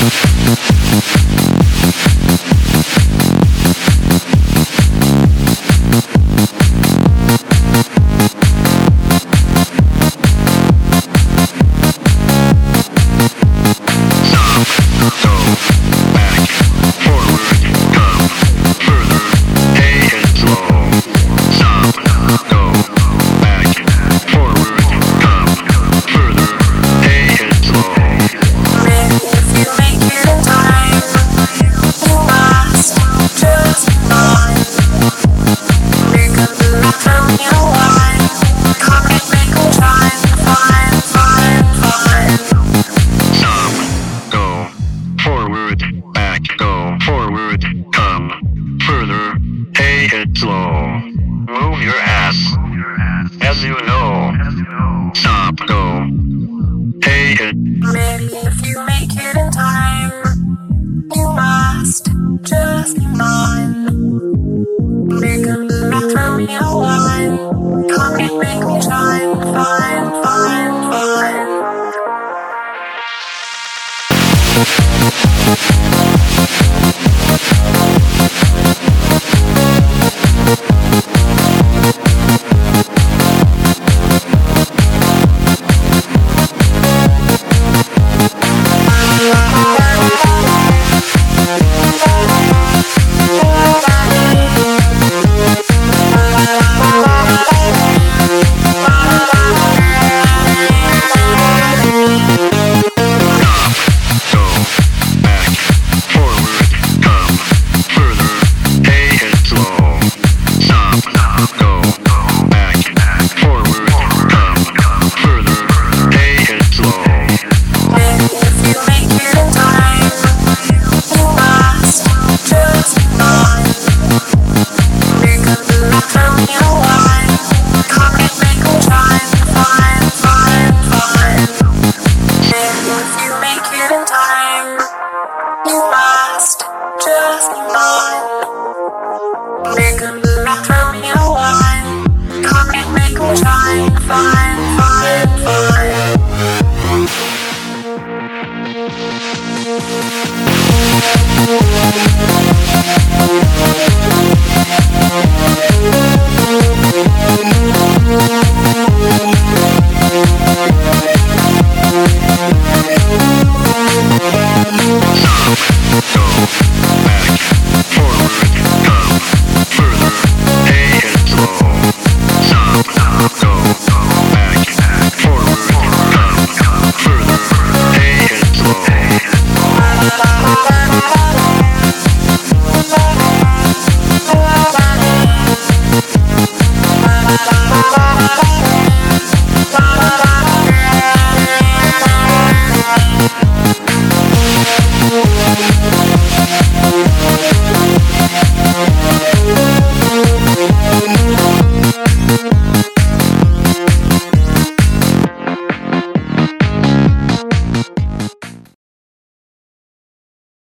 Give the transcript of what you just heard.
Slow. Move your ass. As you know. Stop, go. Hey, it. Maybe if you make it in time, you must just be mine. Make a move from your line. Come and make me shine. Fine, fine, fine. Make a move from your line. Come and make me shine. Fine, fine, fine.